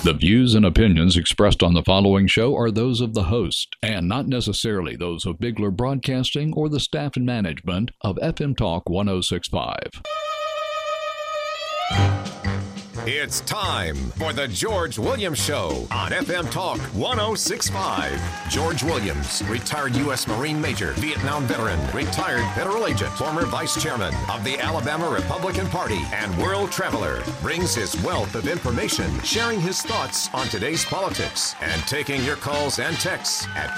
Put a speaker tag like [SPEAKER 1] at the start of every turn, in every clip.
[SPEAKER 1] The views and opinions expressed on the following show are those of the host and not necessarily those of Bigler Broadcasting or the staff and management of FM Talk 1065.
[SPEAKER 2] It's time for the George Williams Show on FM Talk 1065. George Williams, retired U.S. Marine Major, Vietnam veteran, retired federal agent, former vice chairman of the Alabama Republican Party, and world traveler, brings his wealth of information, sharing his thoughts on today's politics, and taking your calls and texts at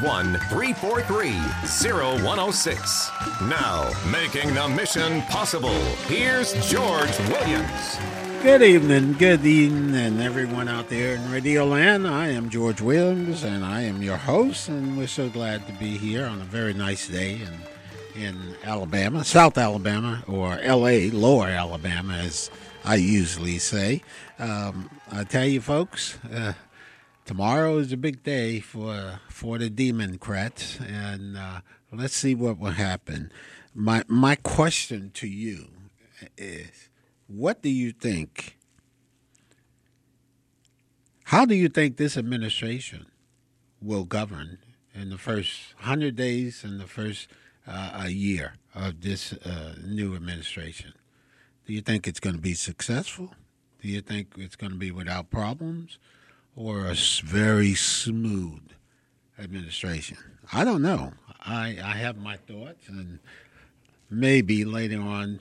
[SPEAKER 2] 251-343-0106. Now, making the mission possible, here's George Williams.
[SPEAKER 3] Good evening, everyone out there in Radio Land. I am George Williams, and I am your host, and we're so glad to be here on a very nice day in Alabama, South Alabama, or L.A., Lower Alabama, as I usually say. I tell you, folks, tomorrow is a big day for the Democrats, and let's see what will happen. My question to you is, what do you think? How do you think this administration will govern in the first 100 days and the first year of this new administration? Do you think it's going to be successful? Do you think it's going to be without problems or a very smooth administration? I don't know. I have my thoughts, and maybe later on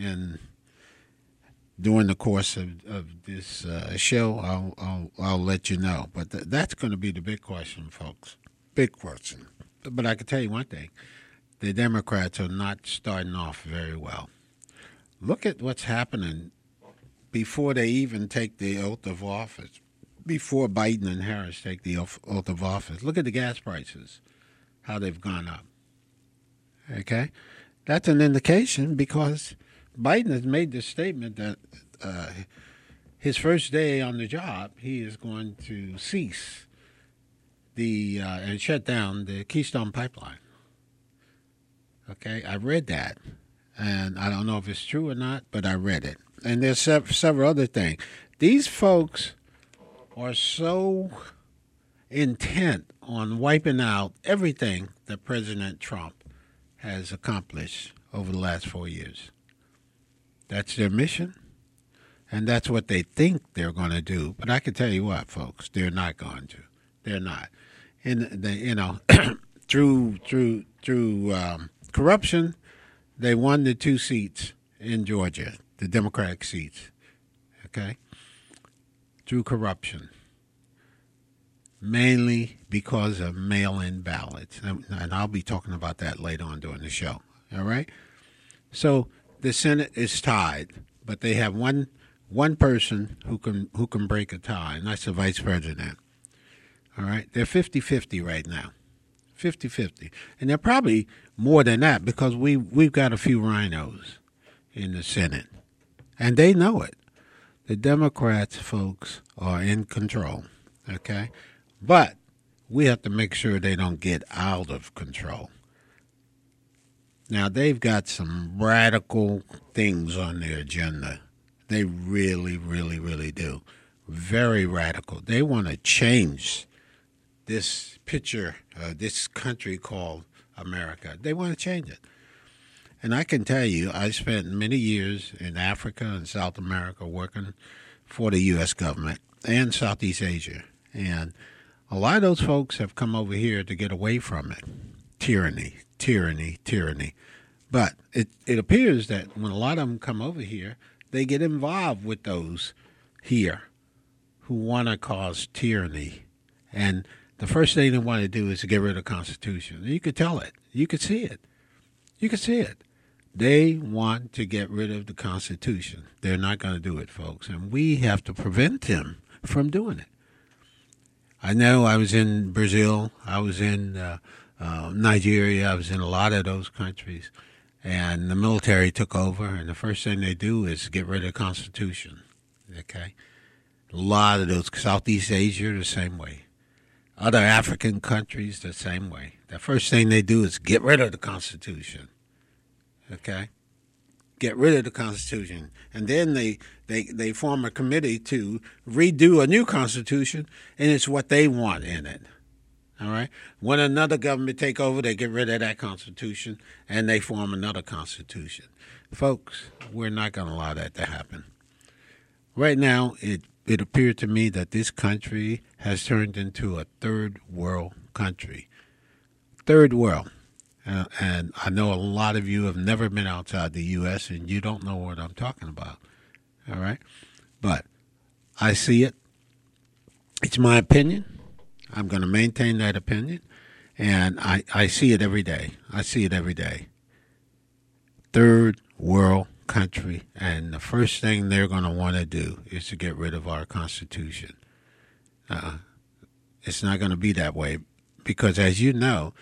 [SPEAKER 3] during the course of this show, I'll let you know. But that's going to be the big question, folks. Big question. But I can tell you one thing. The Democrats are not starting off very well. Look at what's happening before they even take the oath of office, before Biden and Harris take the oath of office. Look at the gas prices, how they've gone up. Okay? That's an indication because Biden has made the statement that his first day on the job, he is going to cease and shut down the Keystone Pipeline. Okay, I read that, and I don't know if it's true or not, but I read it. And there's several other things. These folks are so intent on wiping out everything that President Trump has accomplished over the last 4 years. That's their mission, and that's what they think they're going to do. But I can tell you what, folks, they're not going to. They're not. And through corruption, they won the 2 seats in Georgia, the Democratic seats. Okay, through corruption, mainly because of mail-in ballots, and I'll be talking about that later on during the show. All right, so the Senate is tied, but they have one person who can break a tie, and that's the vice president. All right? They're 50-50 right now. 50-50. And they're probably more than that because we've got a few rhinos in the Senate. And they know it. The Democrats, folks, are in control. Okay? But we have to make sure they don't get out of control. Now, they've got some radical things on their agenda. They really, really, really do. Very radical. They want to change this picture, this country called America. They want to change it. And I can tell you, I spent many years in Africa and South America working for the U.S. government and Southeast Asia. And a lot of those folks have come over here to get away from it. Tyranny. But it appears that when a lot of them come over here, they get involved with those here who want to cause tyranny. And the first thing they want to do is to get rid of the Constitution. You could tell it. You could see it. They want to get rid of the Constitution. They're not going to do it, folks. And we have to prevent them from doing it. I know I was in Brazil. I was in Nigeria. I was in a lot of those countries. And the military took over, and the first thing they do is get rid of the Constitution. Okay? A lot of those, Southeast Asia, the same way. Other African countries, the same way. The first thing they do is get rid of the Constitution. Okay? get rid of the Constitution. And then they form a committee to redo a new Constitution, and it's what they want in it. All right? When another government take over, they get rid of that Constitution, and they form another Constitution. Folks, we're not going to allow that to happen. Right now, it appeared to me that this country has turned into a third world country. Third world. And I know a lot of you have never been outside the U.S. and you don't know what I'm talking about. All right? But I see it. It's my opinion. I'm going to maintain that opinion. And I see it every day. I see it every day. Third world country. And the first thing they're going to want to do is to get rid of our Constitution. It's not going to be that way because, as you know,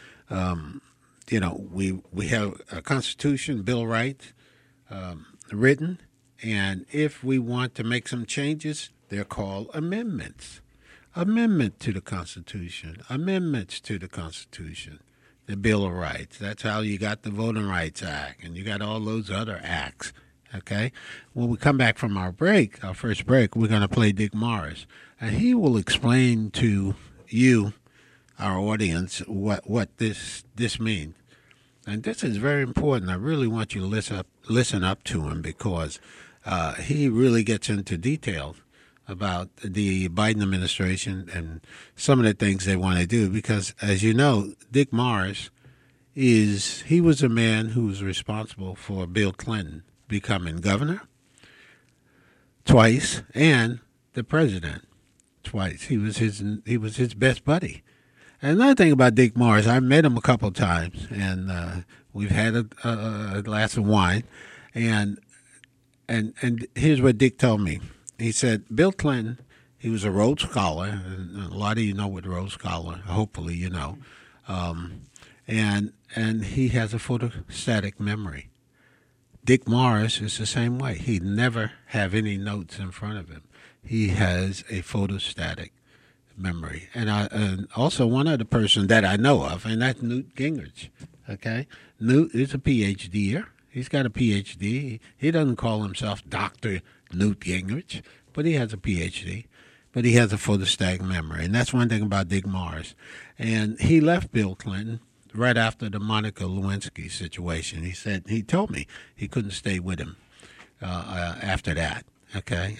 [SPEAKER 3] we have a Constitution, Bill of Rights, written, and if we want to make some changes, they're called amendments. Amendment to the Constitution, amendments to the Constitution, the Bill of Rights. That's how you got the Voting Rights Act, and you got all those other acts, okay? When we come back from our first break, we're going to play Dick Morris, and he will explain to you, our audience, what this means. And this is very important. I really want you to listen up to him because he really gets into details about the Biden administration and some of the things they want to do. Because, as you know, Dick Morris he was a man who was responsible for Bill Clinton becoming governor twice and the president twice. He was his best buddy. And another thing about Dick Morris, I met him a couple of times, and we've had a glass of wine, and here's what Dick told me. He said, Bill Clinton, he was a Rhodes Scholar, and a lot of you know what Rhodes Scholar, hopefully you know, and he has a photostatic memory. Dick Morris is the same way. He never have any notes in front of him. He has a photostatic memory. And also one other person that I know of, and that's Newt Gingrich. Okay? Newt is a PhDer. He's got a PhD. He doesn't call himself Dr. Newt Gingrich, but he has a PhD. But he has a photostatic memory. And that's one thing about Dick Morris. And he left Bill Clinton right after the Monica Lewinsky situation. He told me he couldn't stay with him after that. Okay,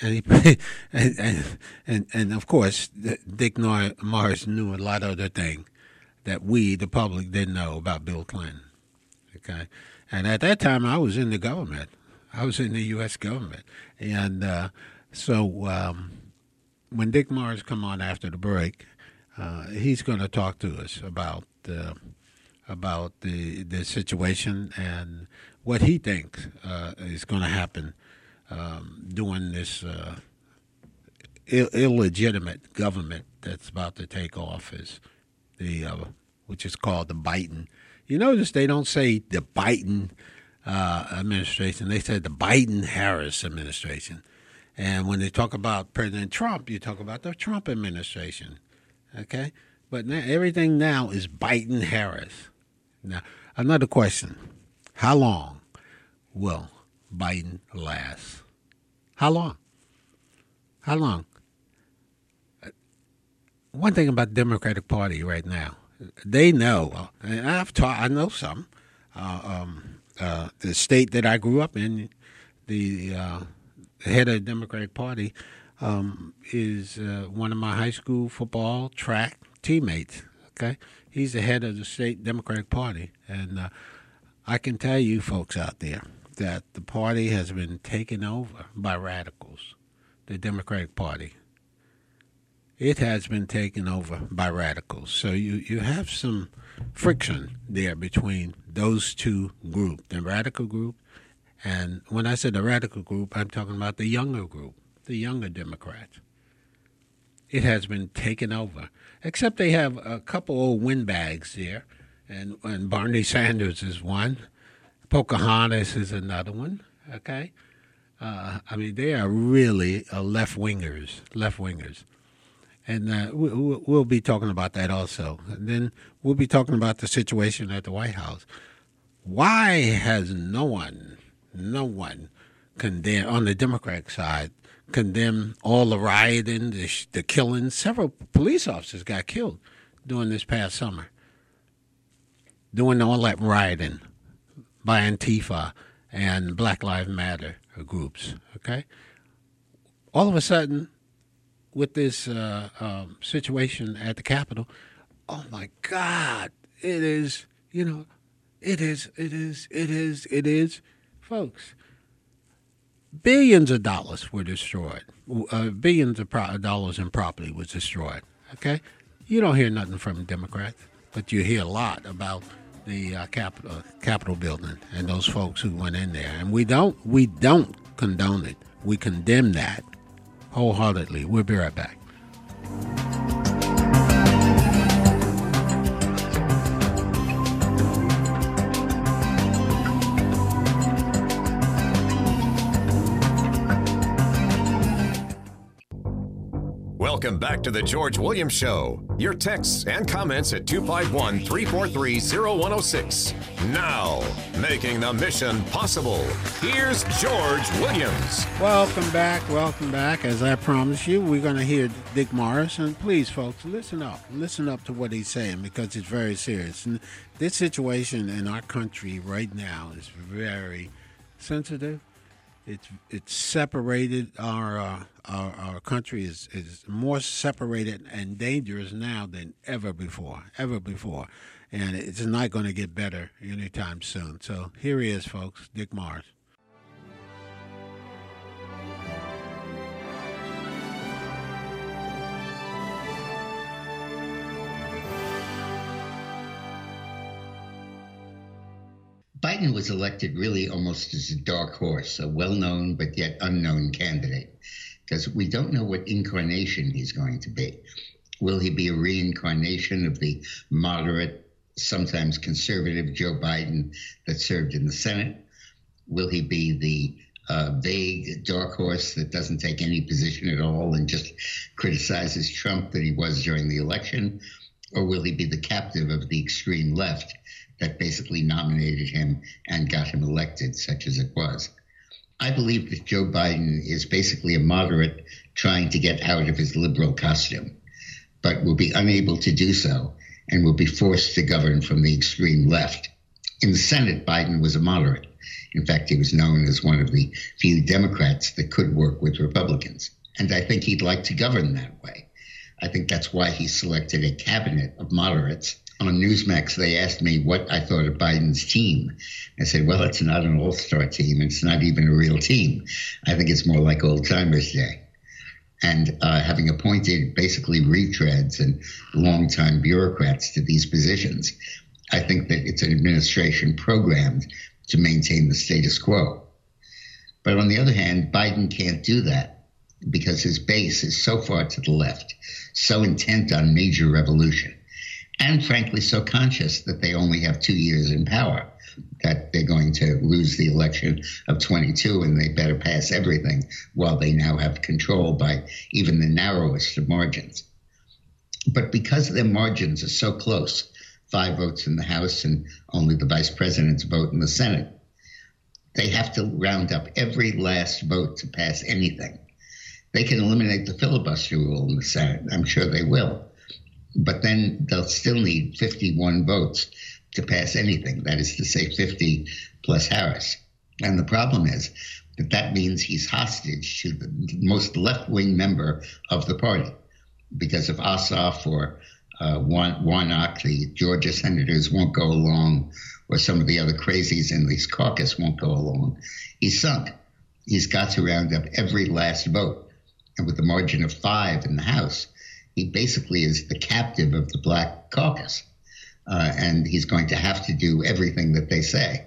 [SPEAKER 3] and of course, Dick Morris knew a lot of other things that we, the public, didn't know about Bill Clinton. Okay, and at that time, I was in the government. I was in the U.S. government, and so when Dick Morris come on after the break, he's going to talk to us about the situation and what he thinks is going to happen. Doing this illegitimate government that's about to take office, which is called the Biden. You notice they don't say the Biden administration; they said the Biden-Harris administration. And when they talk about President Trump, you talk about the Trump administration. Okay, but now, everything now is Biden-Harris. Now, another question: how long will Biden last? How long? How long? One thing about the Democratic Party right now, they know, and I know some. The state that I grew up in, the head of the Democratic Party is one of my high school football track teammates. Okay, he's the head of the state Democratic Party, and I can tell you folks out there that the party has been taken over by radicals, the Democratic Party. It has been taken over by radicals. So you have some friction there between those two groups, the radical group, and when I said the radical group, I'm talking about the younger group, the younger Democrats. It has been taken over, except they have a couple old windbags there, and Bernie Sanders is one. Pocahontas is another one, okay? I mean, they are really left-wingers. And we'll be talking about that also. And then we'll be talking about the situation at the White House. Why has no one condemned on the Democratic side, condemned all the rioting, the killing. Several police officers got killed during this past summer, doing all that rioting by Antifa and Black Lives Matter groups. Okay, all of a sudden, with this situation at the Capitol, oh my God, it is, folks. Billions of dollars were destroyed. Billions of dollars in property was destroyed. Okay, you don't hear nothing from Democrats, but you hear a lot about the Capitol building and those folks who went in there. And we don't condone it. We condemn that wholeheartedly. We'll be right back.
[SPEAKER 2] Welcome back to the George Williams Show. Your texts and comments at 251-343-0106. Now, making the mission possible, here's George Williams.
[SPEAKER 3] Welcome back. As I promised you, we're going to hear Dick Morris. And please, folks, listen up. Listen up to what he's saying, because it's very serious. And this situation in our country right now is very sensitive. It's separated. Our country is more separated and dangerous now than ever before, and it's not going to get better anytime soon. So here he is, folks, Dick Morris.
[SPEAKER 4] Biden was elected really almost as a dark horse, a well-known but yet unknown candidate, because we don't know what incarnation he's going to be. Will he be a reincarnation of the moderate, sometimes conservative Joe Biden that served in the Senate? Will he be the vague dark horse that doesn't take any position at all and just criticizes Trump that he was during the election? Or will he be the captive of the extreme left that basically nominated him and got him elected, such as it was? I believe that Joe Biden is basically a moderate trying to get out of his liberal costume, but will be unable to do so and will be forced to govern from the extreme left. In the Senate, Biden was a moderate. In fact, he was known as one of the few Democrats that could work with Republicans. And I think he'd like to govern that way. I think that's why he selected a cabinet of moderates. On Newsmax, they asked me what I thought of Biden's team. I said, well, it's not an all-star team. It's not even a real team. I think it's more like old-timers day. And having appointed basically retreads and longtime bureaucrats to these positions, I think that it's an administration programmed to maintain the status quo. But on the other hand, Biden can't do that because his base is so far to the left, so intent on major revolution, and frankly so conscious that they only have 2 years in power, that they're going to lose the election of 22 and they better pass everything while they now have control by even the narrowest of margins. But because their margins are so close, 5 votes in the House and only the vice president's vote in the Senate, they have to round up every last vote to pass anything. They can eliminate the filibuster rule in the Senate. I'm sure they will. But then they'll still need 51 votes to pass anything. That is to say 50 plus Harris. And the problem is that means he's hostage to the most left-wing member of the party. Because if Ossoff or Warnock, the Georgia senators, won't go along, or some of the other crazies in this caucus won't go along, he's sunk. He's got to round up every last vote. And with the margin of 5 in the House, he basically is the captive of the Black caucus. And he's going to have to do everything that they say.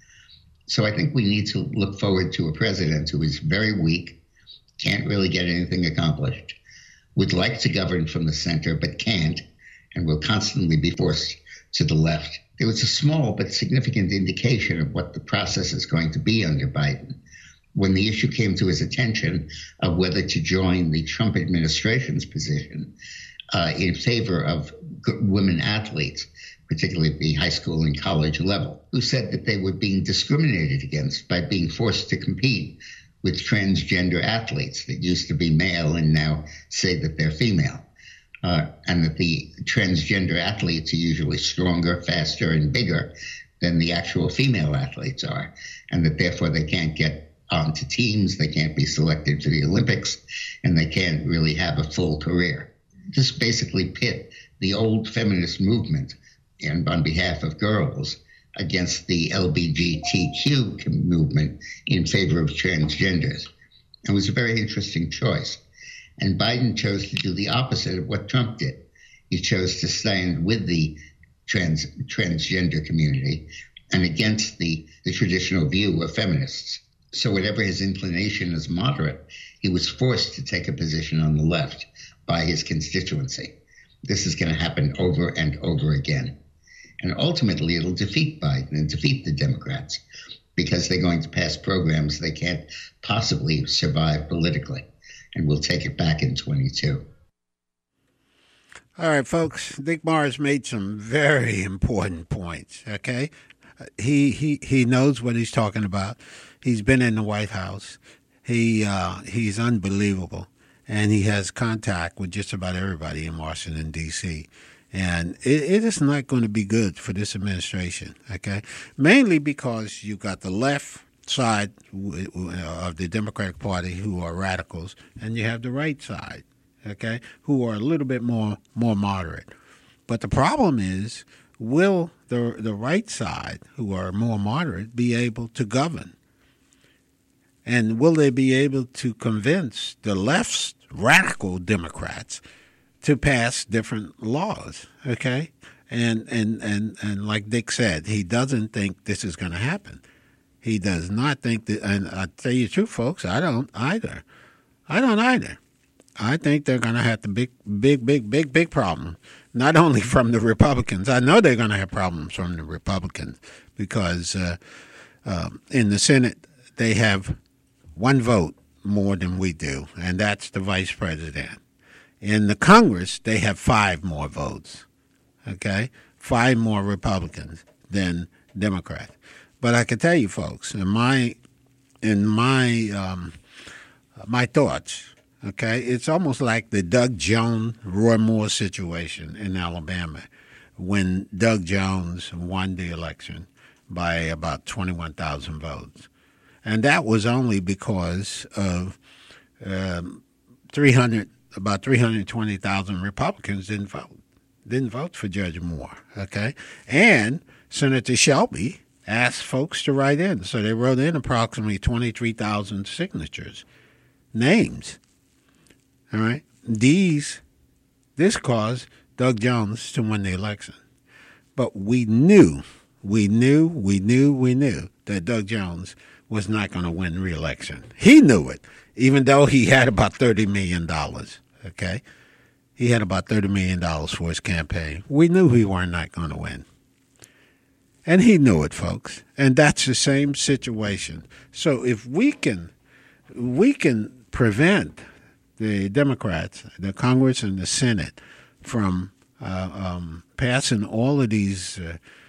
[SPEAKER 4] So I think we need to look forward to a president who is very weak, can't really get anything accomplished, would like to govern from the center, but can't, and will constantly be forced to the left. There was a small but significant indication of what the process is going to be under Biden when the issue came to his attention of whether to join the Trump administration's position in favor of women athletes, particularly at the high school and college level, who said that they were being discriminated against by being forced to compete with transgender athletes that used to be male and now say that they're female. And that the transgender athletes are usually stronger, faster, and bigger than the actual female athletes are, and that therefore they can't get onto teams, they can't be selected for the Olympics, and they can't really have a full career. This basically pit the old feminist movement and on behalf of girls against the LGBTQ movement in favor of transgenders. It was a very interesting choice. And Biden chose to do the opposite of what Trump did. He chose to stand with the transgender community and against the traditional view of feminists. So whatever his inclination as moderate, he was forced to take a position on the left by his constituency. This is going to happen over and over again. And ultimately, it'll defeat Biden and defeat the Democrats because they're going to pass programs they can't possibly survive politically. And we'll take it back in 22.
[SPEAKER 3] All right, folks. Dick Morris made some very important points. Okay, he knows what he's talking about. He's been in the White House. He's unbelievable, and he has contact with just about everybody in Washington D.C. And it is not going to be good for this administration. Okay, mainly because you got the left side of the Democratic Party who are radicals, and you have the right side, okay, who are a little bit more moderate. But the problem is, will the right side, who are more moderate, be able to govern? And will they be able to convince the left's radical Democrats to pass different laws, okay? And like Dick said, he doesn't think this is going to happen. He does not think that, and I tell you the truth, folks, I don't either. I think they're going to have the big problem, not only from the Republicans. I know they're going to have problems from the Republicans because in the Senate they have one vote more than we do, and that's the vice president. In the Congress, they have 5 more votes, okay? 5 more Republicans than Democrats. But I can tell you, folks, in my thoughts, okay, it's almost like the Doug Jones, Roy Moore situation in Alabama when Doug Jones won the election by about 21,000 votes. And that was only because of about 320,000 Republicans didn't vote for Judge Moore, okay? And Senator Shelby asked folks to write in. So they wrote in approximately 23,000 signatures, names. All right? This caused Doug Jones to win the election. But we knew that Doug Jones was not going to win re-election. He knew it, even though he had about $30 million, okay? He had about $30 million for his campaign. We knew he were not going to win. And he knew it, folks. And that's the same situation. So if we can prevent the Democrats, the Congress and the Senate from passing all of these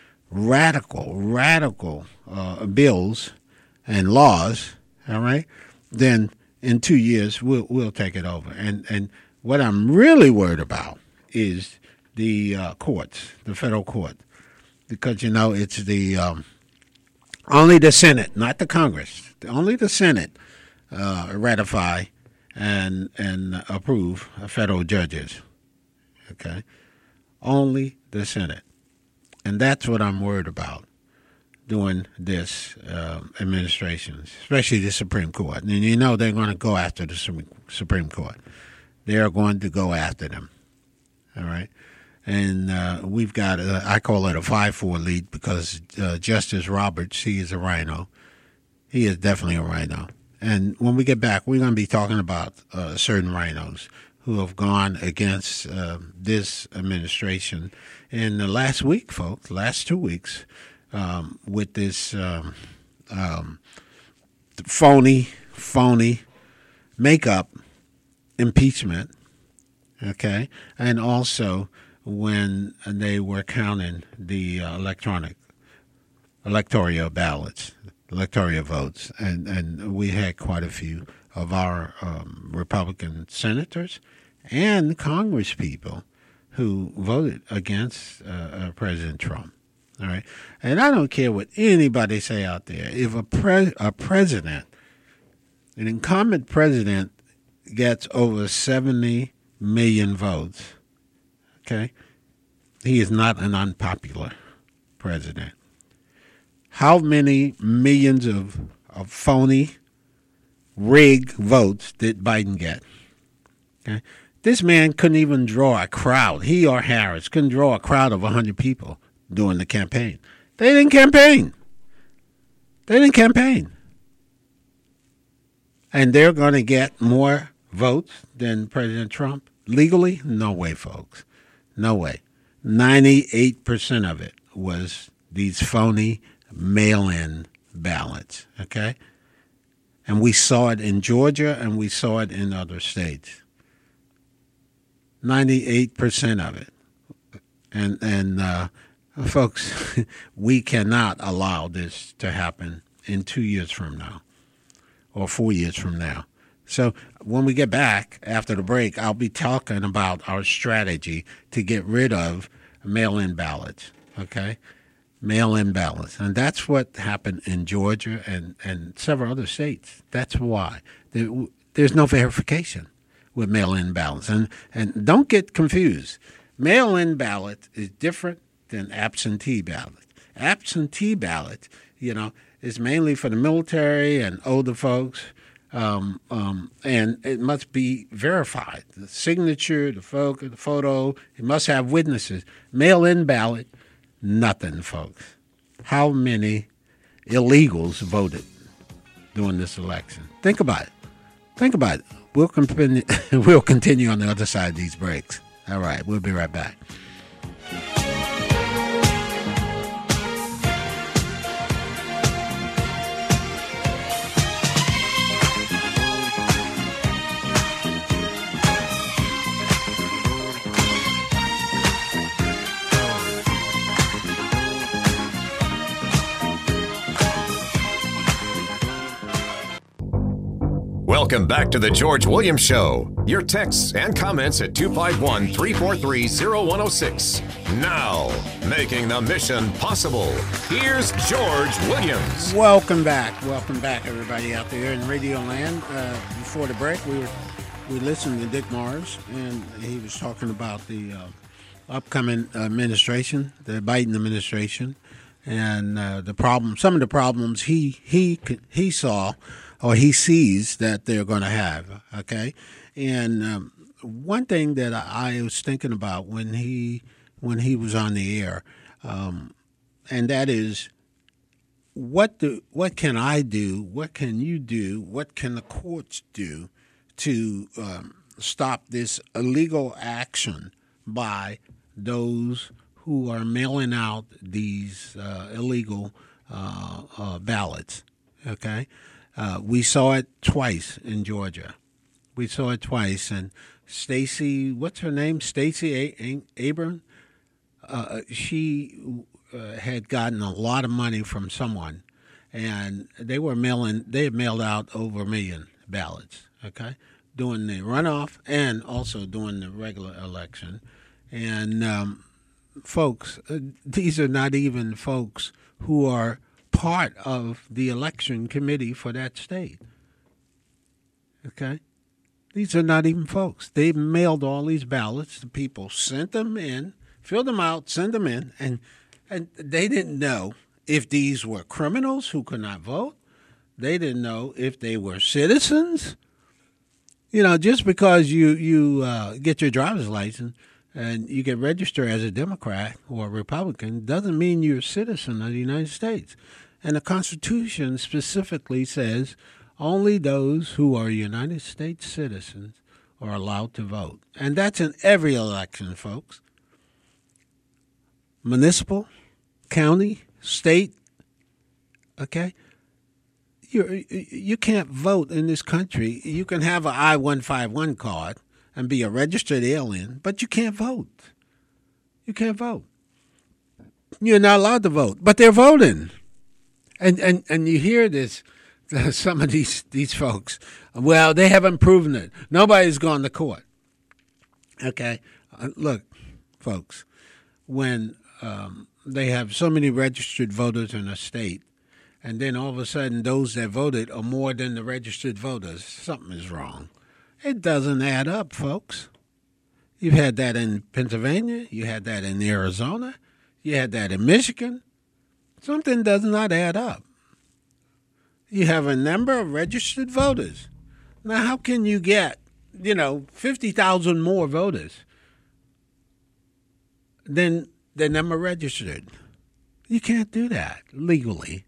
[SPEAKER 3] radical bills and laws, all right, then in 2 years we'll take it over. And what I'm really worried about is the courts, the federal court. Because, it's the only the Senate, not the Congress, only the Senate ratify and approve federal judges, okay? Only the Senate. And that's what I'm worried about during this administration, especially the Supreme Court. And they're going to go after the Supreme Court. They are going to go after them, all right? And we've got, I call it a 5-4 lead because Justice Roberts, he is a rhino. He is definitely a rhino. And when we get back, we're going to be talking about certain rhinos who have gone against this administration in the last week, folks, last 2 weeks, with this phony makeup impeachment. okay, and also when they were counting the electoral ballots, electoral votes, and we had quite a few of our Republican senators and Congress people who voted against President Trump. All right, and I don't care what anybody say out there. If a president, an incumbent president, gets over 70 million votes, okay, he is not an unpopular president. How many millions of phony, rigged votes did Biden get? Okay, this man couldn't even draw a crowd. He or Harris couldn't draw a crowd of 100 people during the campaign. They didn't campaign. And they're going to get more votes than President Trump? Legally? No way, folks. No way. 98% of it was these phony mail-in ballots, okay? And we saw it in Georgia and we saw it in other states. 98% of it. And folks, we cannot allow this to happen in 2 years from now or 4 years from now. So when we get back after the break, I'll be talking about our strategy to get rid of mail-in ballots, okay? Mail-in ballots. And that's what happened in Georgia and several other states. That's why. There's no verification with mail-in ballots. And don't get confused. Mail-in ballot is different than absentee ballot. Absentee ballot, is mainly for the military and older folks, and it must be verified. The signature, the photo, it must have witnesses. Mail-in ballot, nothing, folks. How many illegals voted during this election? Think about it. We'll continue on the other side of these breaks. All right, we'll be right back.
[SPEAKER 2] Welcome back to the George Williams Show. Your texts and comments at 251-343-0106. Now, making the mission possible, here's George Williams.
[SPEAKER 3] Welcome back, everybody out there in Radio Land. Before the break, we listened to Dick Morris, and he was talking about the upcoming administration, the Biden administration, and some of the problems he saw. Or he sees that they're going to have, okay? And one thing that I was thinking about when he was on the air, and that is, what can I do? What can you do? What can the courts do to stop this illegal action by those who are mailing out these illegal ballots, okay? We saw it twice in Georgia. And Stacey, what's her name? Stacey Abrams. She had gotten a lot of money from someone, and they had mailed out over 1 million ballots, okay, during the runoff and also during the regular election. And folks, these are not even folks who are part of the election committee for that state. Okay? These are not even folks. They mailed all these ballots. The people sent them in, filled them out, sent them in, and they didn't know if these were criminals who could not vote. They didn't know if they were citizens. Just because you get your driver's license and you get registered as a Democrat or a Republican doesn't mean you're a citizen of the United States. And the Constitution specifically says only those who are United States citizens are allowed to vote. And that's in every election, folks. Municipal, county, state, okay? You can't vote in this country. You can have an I-151 card, and be a registered alien, but you can't vote. You can't vote. You're not allowed to vote, but they're voting. And you hear this, some of these folks, well, they haven't proven it. Nobody's gone to court. Okay, look, folks, when they have so many registered voters in a state, and then all of a sudden those that voted are more than the registered voters, something is wrong. It doesn't add up, folks. You've had that in Pennsylvania. You had that in Arizona. You had that in Michigan. Something does not add up. You have a number of registered voters. Now, how can you get, 50,000 more voters than the number registered? You can't do that legally.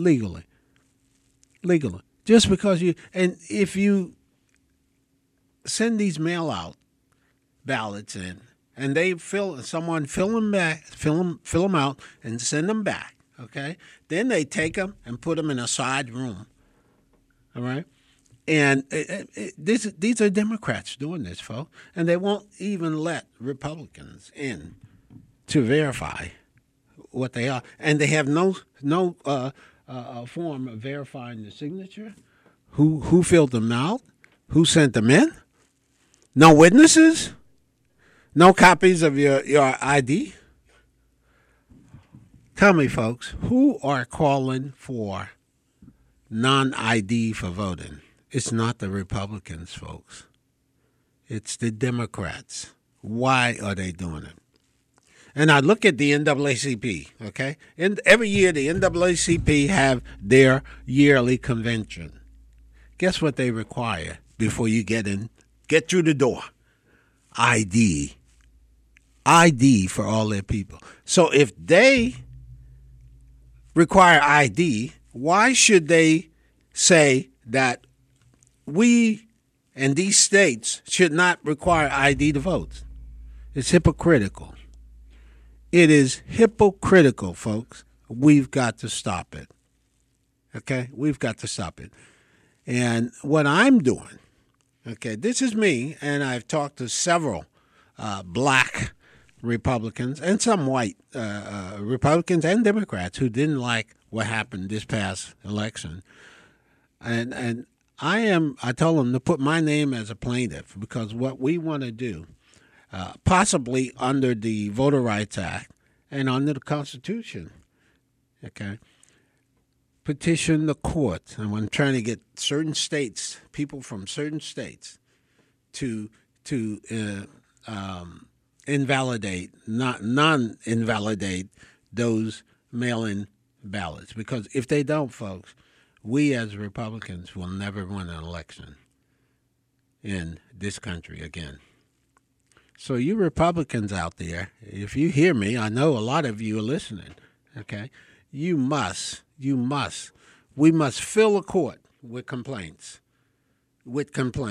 [SPEAKER 3] Just because and if you send these mail-out ballots in, and they fill them out and send them back, okay? Then they take them and put them in a side room, all right? And these are Democrats doing this, folks, and they won't even let Republicans in to verify what they are, and they have no form of verifying the signature, who filled them out, who sent them in, no witnesses, no copies of your ID. Tell me, folks, who are calling for non-ID for voting? It's not the Republicans, folks. It's the Democrats. Why are they doing it? And I look at the NAACP, okay? And every year the NAACP have their yearly convention. Guess what they require before you get through the door? ID. ID for all their people. So if they require ID, why should they say that we and these states should not require ID to vote? It's hypocritical. It is hypocritical, folks. We've got to stop it. Okay? We've got to stop it. And what I'm doing, okay, this is me, and I've talked to several black Republicans and some white Republicans and Democrats who didn't like what happened this past election. And I told them to put my name as a plaintiff, because what we want to do, possibly under the Voter Rights Act and under the Constitution, okay, petition the courts. And I'm trying to get certain states, people from certain states, to invalidate, non-invalidate those mail-in ballots. Because if they don't, folks, we as Republicans will never win an election in this country again. So you Republicans out there, if you hear me, I know a lot of you are listening, okay? We must fill a court with complaints. We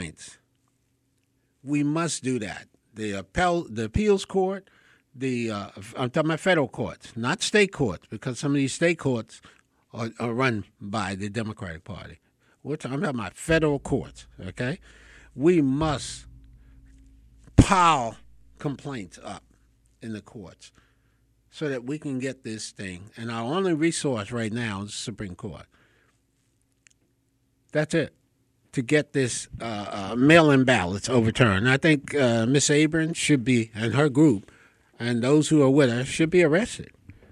[SPEAKER 3] must do that. The appeals court, I'm talking about federal courts, not state courts, because some of these state courts are run by the Democratic Party. I'm talking about federal courts, okay? We must pile complaints up in the courts so that we can get this thing. And our only resource right now is the Supreme Court. That's it, to get this mail-in ballots overturned. I think Miss Abrams should be, and her group, and those who are with her, should be arrested.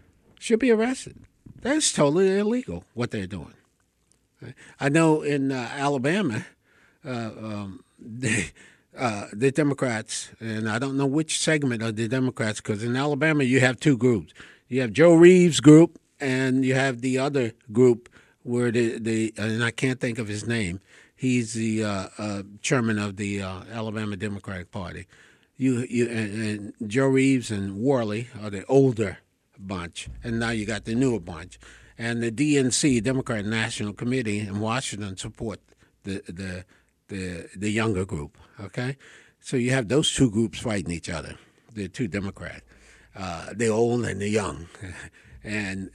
[SPEAKER 3] That's totally illegal, what they're doing. I know in Alabama, the Democrats, and I don't know which segment of the Democrats, because in Alabama you have two groups. You have Joe Reeves' group, and you have the other group where and I can't think of his name. He's the chairman of the Alabama Democratic Party. And Joe Reeves and Worley are the older bunch, and now you got the newer bunch. And the DNC, Democratic National Committee in Washington, support the younger group. Okay, so you have those two groups fighting each other. The two Democrats, the old and the young, and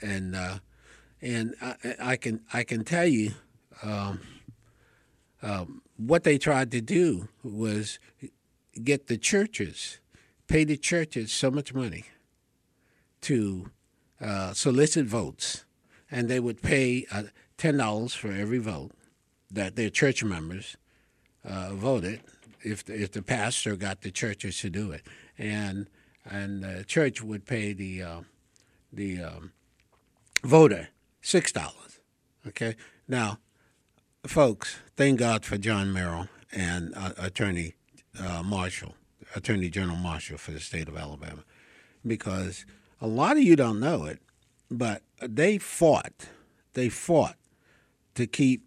[SPEAKER 3] I can tell you what they tried to do was get the churches, pay the churches so much money to solicit votes, and they would pay $10 for every vote that their church members voted. If the pastor got the churches to do it, and the church would pay the voter $6. Okay, now, folks, thank God for John Merrill and Attorney General Marshall for the state of Alabama, because a lot of you don't know it, but they fought to keep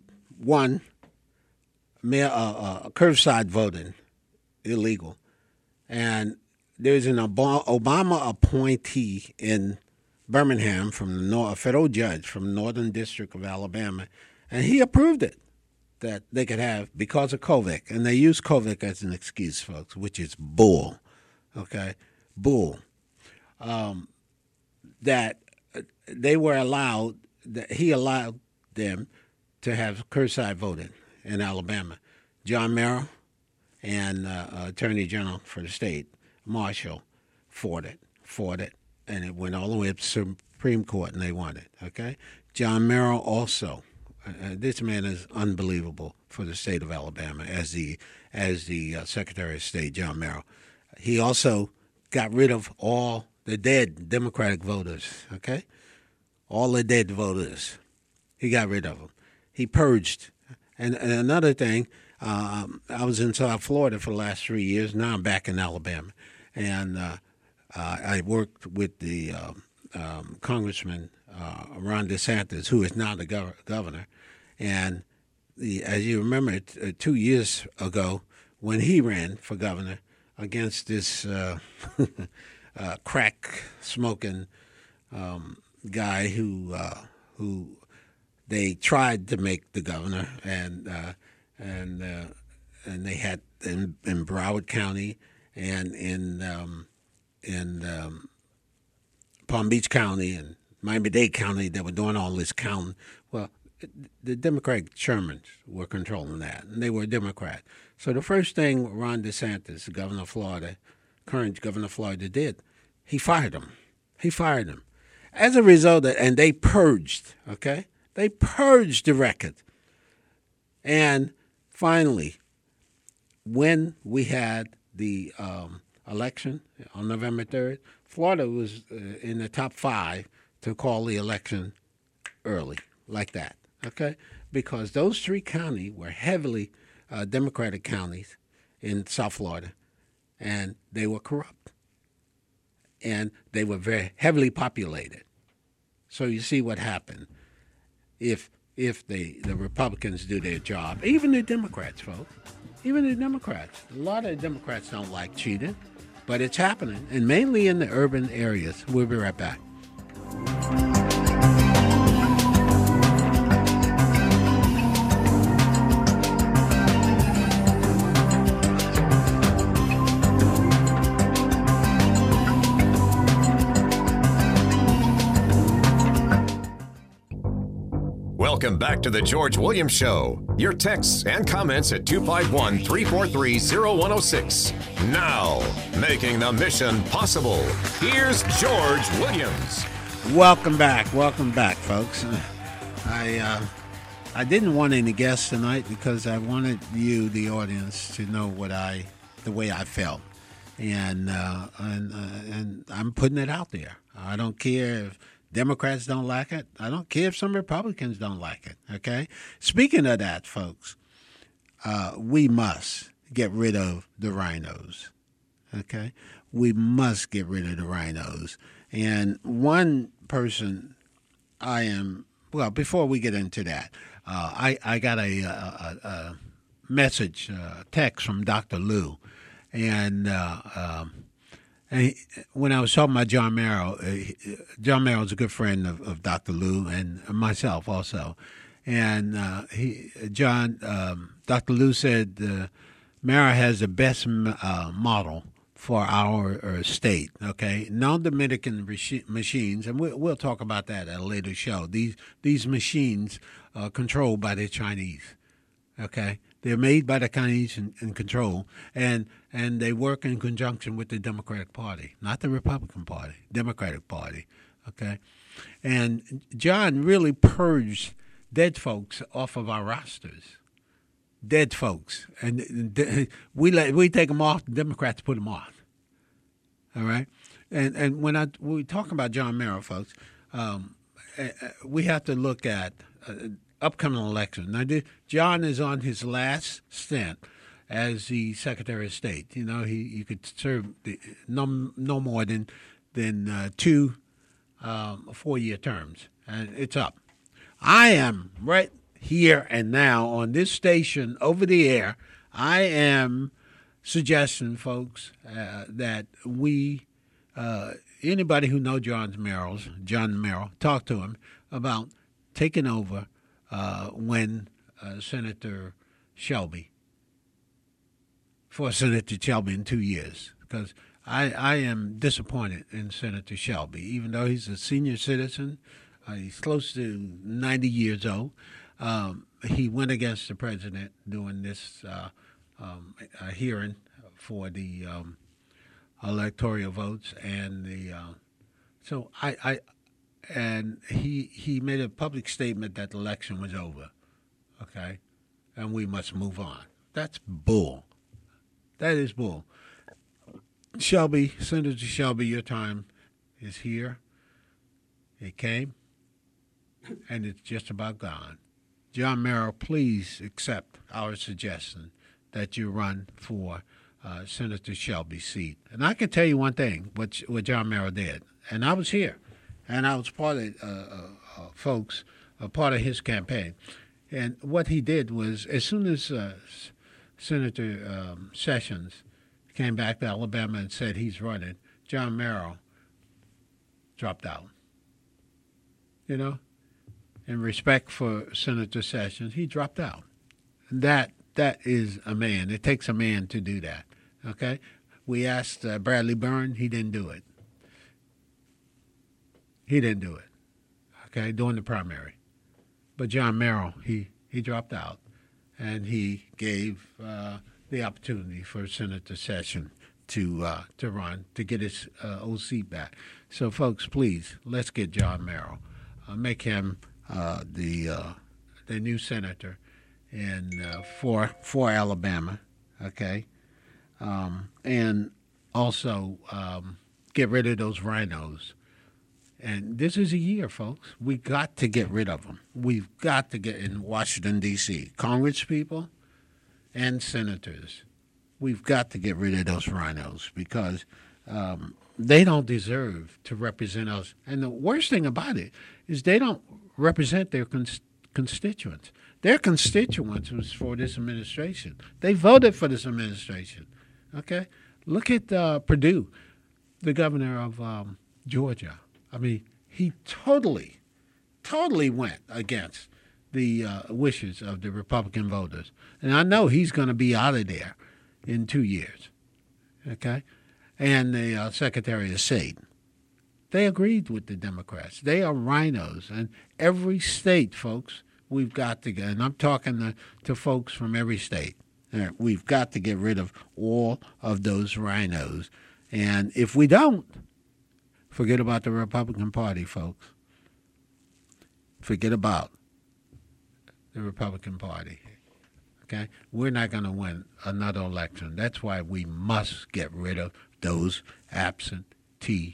[SPEAKER 3] curbside voting illegal. And there's an Obama appointee in Birmingham a federal judge from Northern District of Alabama, and he approved it, that they could have, because of COVID. And they use COVID as an excuse, folks, which is bull, okay? Bull. That they were allowed, that he allowed them to have curbside voting in Alabama. John Merrill and Attorney General for the state, Marshall, fought it, and it went all the way up to Supreme Court, and they won it, okay? John Merrill also, this man is unbelievable for the state of Alabama as the Secretary of State, John Merrill. He also got rid of all the dead Democratic voters, okay? All the dead voters. He got rid of them. He purged. And another thing, I was in South Florida for the last 3 years. Now I'm back in Alabama. And I worked with the Congressman Ron DeSantis, who is now the governor. And as you remember, 2 years ago, when he ran for governor against this crack-smoking guy who they tried to make the governor, and they had in Broward County and in Palm Beach County and Miami-Dade County, they were doing all this counting. Well, the Democratic chairmen were controlling that, and they were a Democrat. So the first thing Ron DeSantis, the governor of Florida, current governor of Florida, did, he fired him. As a result, and they purged, okay? They purged the record. And finally, when we had the election on November 3rd, Florida was in the top 5 to call the election early, like that, okay? Because those 3 counties were heavily Democratic counties in South Florida, and they were corrupt. And they were very heavily populated. So you see what happened if the Republicans do their job. Even the Democrats, folks. Even the Democrats. A lot of the Democrats don't like cheating, but it's happening, and mainly in the urban areas. We'll be right back.
[SPEAKER 2] Welcome back to the George Williams Show. Your texts and comments at 251-343-0106. Now, making the mission possible, here's George Williams.
[SPEAKER 3] Welcome back, folks. I didn't want any guests tonight because I wanted you, the audience, to know the way I felt, and I'm putting it out there. I don't care if Democrats don't like it. I don't care if some Republicans don't like it, okay? Speaking of that, folks, we must get rid of the rhinos, okay? We must get rid of the rhinos. And one person before we get into that, I got a message, text from Dr. Lou, and when I was talking about John Merrill is a good friend of Dr. Lou and myself also. And Dr. Lou said Merrill has the best model for our state, okay? Non-Dominican machines, and we'll talk about that at a later show. These machines are controlled by the Chinese, okay? They're made by the counties in control, and they work in conjunction with the Democratic Party, not the Republican Party, Democratic Party, okay? And John really purged dead folks off of our rosters, dead folks. And we take them off, the Democrats put them on, all right? And when we talk about John Merrill, folks, we have to look at upcoming election. Now, John is on his last stint as the Secretary of State. You know, he could serve no more than 2 4-year terms, and it's up. I am right here and now on this station over the air. I am suggesting, folks, that we anybody who knows John Merrill, talk to him about taking over when Senator Shelby in 2 years, because I am disappointed in Senator Shelby, even though he's a senior citizen. He's close to 90 years old. He went against the president during this hearing for the electoral votes, and he made a public statement that the election was over, okay, and we must move on. That's bull. That is bull. Senator Shelby, your time is here. It came, and it's just about gone. John Merrill, please accept our suggestion that you run for Senator Shelby's seat. And I can tell you one thing, what John Merrill did, and I was here, and I was part of his campaign. And what he did was, as soon as Senator Sessions came back to Alabama and said he's running, John Merrill dropped out. You know, in respect for Senator Sessions, he dropped out. And that is a man. It takes a man to do that. Okay, we asked Bradley Byrne. He didn't do it. Okay, during the primary. But John Merrill, he dropped out, and he gave the opportunity for Senator Sessions to run, to get his old seat back. So, folks, please, let's get John Merrill. Make him the new senator for Alabama, okay? And also get rid of those rhinos. And this is a year, folks. We got to get rid of them. We've got to get in Washington, D.C., congresspeople and senators. We've got to get rid of those rhinos because they don't deserve to represent us. And the worst thing about it is they don't represent their constituents. Their constituents was for this administration. They voted for this administration. Okay? Look at Perdue, the governor of Georgia. I mean, he totally went against the wishes of the Republican voters. And I know he's going to be out of there in 2 years. Okay? And the Secretary of State. They agreed with the Democrats. They are rhinos. And every state, folks, we've got to get, and I'm talking to folks from every state, we've got to get rid of all of those rhinos. And if we don't, forget about the Republican Party, folks. Forget about the Republican Party. Okay? We're not going to win another election. That's why we must get rid of those absentee,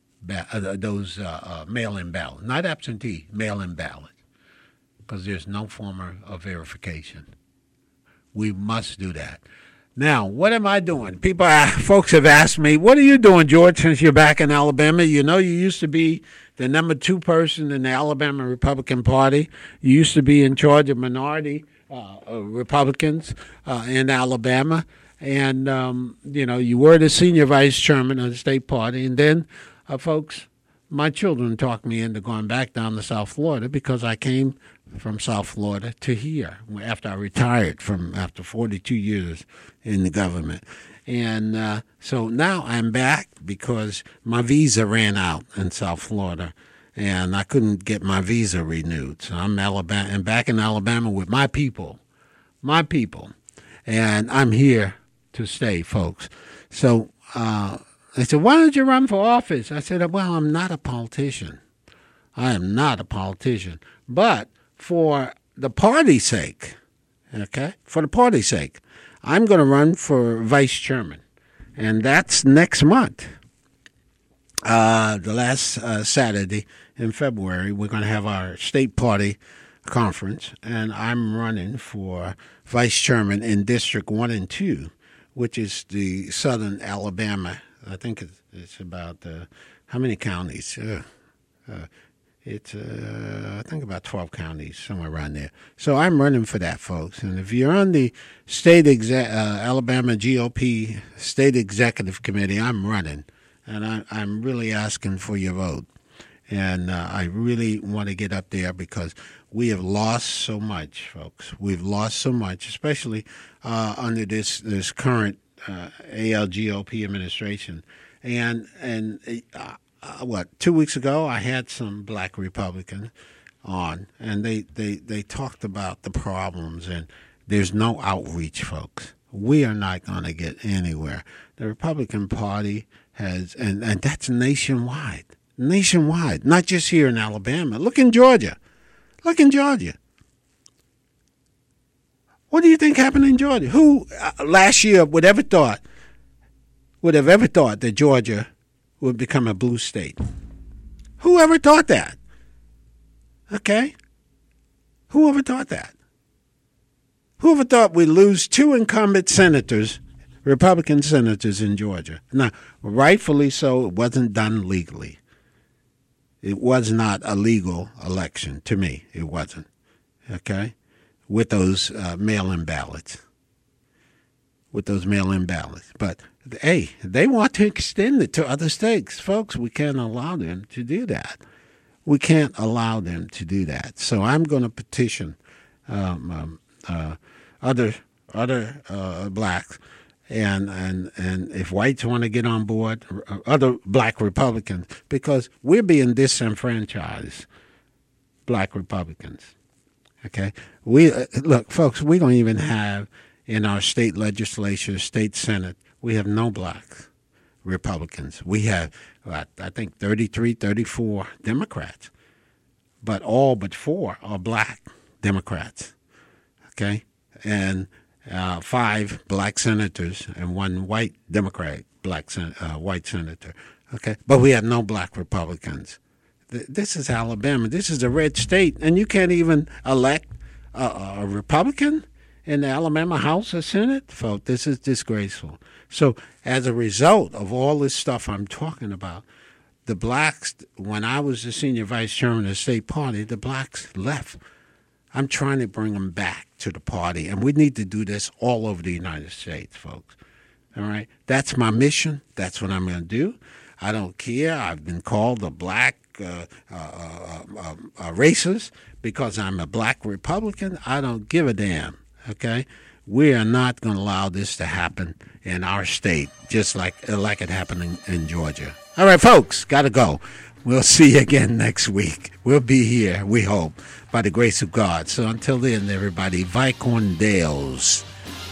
[SPEAKER 3] mail-in ballots. Not absentee, mail-in ballots. Because there's no form of verification. We must do that. Now, what am I doing? Folks have asked me, what are you doing, George, since you're back in Alabama? You know, you used to be the number 2 person in the Alabama Republican Party. You used to be in charge of minority Republicans in Alabama. And, you were the senior vice chairman of the state party. And then, folks, my children talked me into going back down to South Florida because I came from South Florida to here after I retired after 42 years in the government. And so now I'm back because my visa ran out in South Florida and I couldn't get my visa renewed. So I'm back in Alabama with my people, my people, and I'm here to stay, folks. So they said, why don't you run for office? I said, well, I'm not a politician. I am not a politician. But for the party's sake, okay, for the party's sake, I'm going to run for vice chairman. And that's next month. The last Saturday in February, we're going to have our state party conference, and I'm running for vice chairman in District 1 and 2, which is the southern Alabama. I think it's about, how many counties? It's, I think about 12 counties, somewhere around there. So I'm running for that, folks. And if you're on the Alabama GOP State Executive Committee, I'm running. And I'm really asking for your vote. And I really want to get up there because we have lost so much, folks. We've lost so much, especially under this current ALGOP administration. And 2 weeks ago, I had some black Republicans on, and they talked about the problems, and there's no outreach, folks. We are not going to get anywhere. The Republican Party has, and that's nationwide, not just here in Alabama. Look in Georgia. What do you think happened in Georgia? Who last year would have ever thought that Georgia would become a blue state? Who ever thought that? Okay? Who ever thought that? Who ever thought we'd lose 2 incumbent senators, Republican senators in Georgia? Now, rightfully so, it wasn't done legally. It was not a legal election to me. It wasn't. Okay? With those mail-in ballots. But, hey, they want to extend it to other states. Folks, we can't allow them to do that. So I'm going to petition other blacks, and if whites want to get on board, other black Republicans, because we're being disenfranchised, black Republicans. Okay? Look, folks, we don't even have in our state legislature, state senate, we have no black Republicans. We have, I think, 33, 34 Democrats, but all but 4 are black Democrats, okay? And 5 black senators and 1 white Democrat, white senator, okay? But we have no black Republicans. This is Alabama. This is a red state, and you can't even elect a Republican in the Alabama House or Senate? Folks, this is disgraceful. So as a result of all this stuff I'm talking about, the blacks, when I was the senior vice chairman of the state party, the blacks left. I'm trying to bring them back to the party, and we need to do this all over the United States, folks. All right? That's my mission. That's what I'm going to do. I don't care. I've been called a black racist because I'm a black Republican. I don't give a damn. Okay, we are not going to allow this to happen in our state, just like it happened in Georgia. All right, folks, got to go. We'll see you again next week. We'll be here, we hope, by the grace of God. So until then, everybody, Vicon Dales.